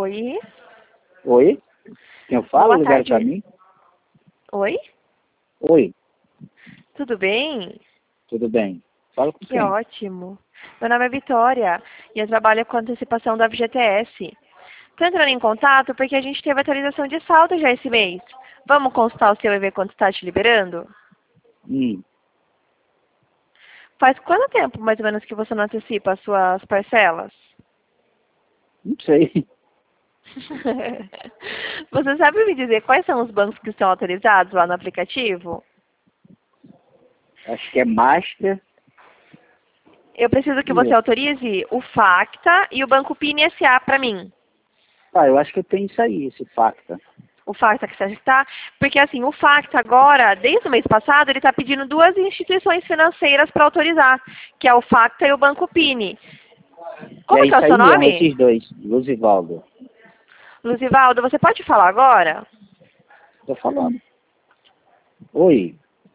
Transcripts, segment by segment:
Oi? Oi? Quem eu falo? Boa Ligaram tarde. pra mim? Oi? Oi, Tudo bem? tudo bem? Fala com Que quem? ótimo. Meu nome é Vitória e eu trabalho com antecipação da FGTS. Estou entrando em contato porque a gente teve atualização de saldo já esse mês. Vamos consultar o seu e ver quanto está te liberando? Hum, Faz quanto tempo, mais ou menos, que você não antecipa as suas parcelas? não sei. Você sabe me dizer quais são os bancos que estão autorizados lá no aplicativo? Acho que é Master. Eu preciso que você autorize o Facta e o Banco Pini SA para mim. Ah, eu acho que eu tenho isso aí, esse Facta. O Facta que você está, porque assim, o Facta agora, desde o mês passado, ele está pedindo duas instituições financeiras para autorizar, que é o Facta e o Banco Pini. Como que é Isso o seu aí mesmo, nome? esses dois, Luzivaldo. Luzivaldo, você pode falar agora? Tô falando. Oi,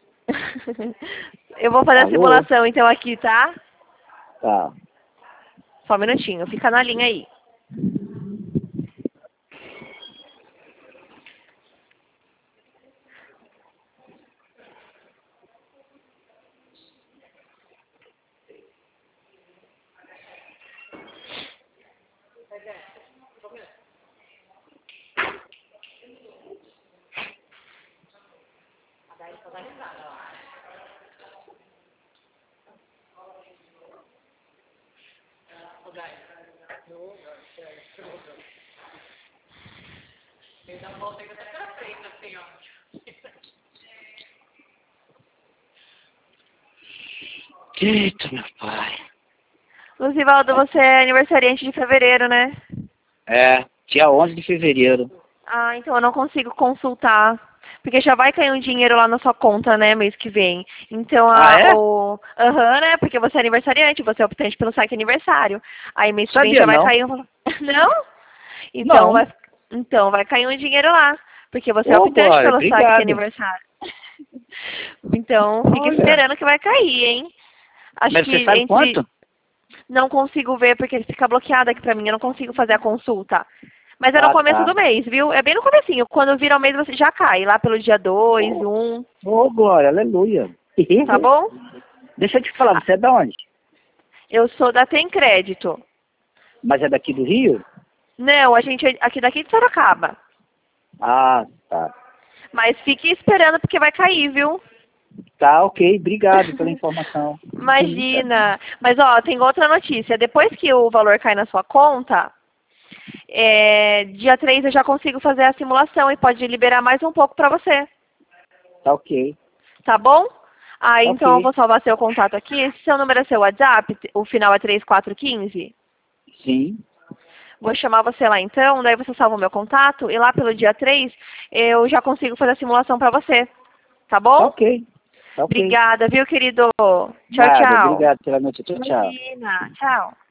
Eu vou fazer a alô? simulação então aqui, tá? Tá. Só um minutinho, fica na linha aí. Eita, meu pai. Luzivaldo, você é aniversariante de fevereiro, né? É, dia 11 de fevereiro. Ah, então eu não consigo consultar. Porque já vai cair um dinheiro lá na sua conta, né, mês que vem. Então, Ah, é? Aham, né, porque você é aniversariante, você é optante pelo saque aniversário. Aí mês que vem Sabia já vai não? cair um... Não? Então Não. vai... então vai cair um dinheiro lá. Porque você é Ô, optante Glória, pelo saque de obrigado. aniversário. Então, fica Olha, esperando que vai cair, hein? Acho mas você que sabe entre... quanto? Não consigo ver porque ele fica bloqueado aqui pra mim, eu não consigo fazer a consulta. Mas é no Ah, começo do tá. mês, viu? É bem no comecinho. Quando vira o mês você já cai, lá pelo dia 2, Ô, 1, Glória, aleluia. tá bom? Deixa eu te falar, Ah, você é da onde? eu sou da Tem Crédito. Mas é daqui do Rio? Não, a gente é aqui daqui de Sorocaba. Ah, tá. Mas fique esperando porque vai cair, viu? Tá, ok. Obrigado pela informação. Imagina. Mas ó, tem outra notícia. Depois que o valor cai na sua conta, dia 3 eu já consigo fazer a simulação e pode liberar mais um pouco pra você. Tá ok. Tá bom? Ah, Tá então eu ok. vou salvar seu contato aqui. Esse seu número é seu WhatsApp? O final é 3415? Sim. Vou chamar você lá então, daí você salva o meu contato e lá pelo dia 3 eu já consigo fazer a simulação pra você. Tá Tá bom? ok. Tá ok. Obrigada, viu, querido? Tchau, Nada. tchau. Obrigado pela noite. Tchau, tchau. Imagina. Tchau.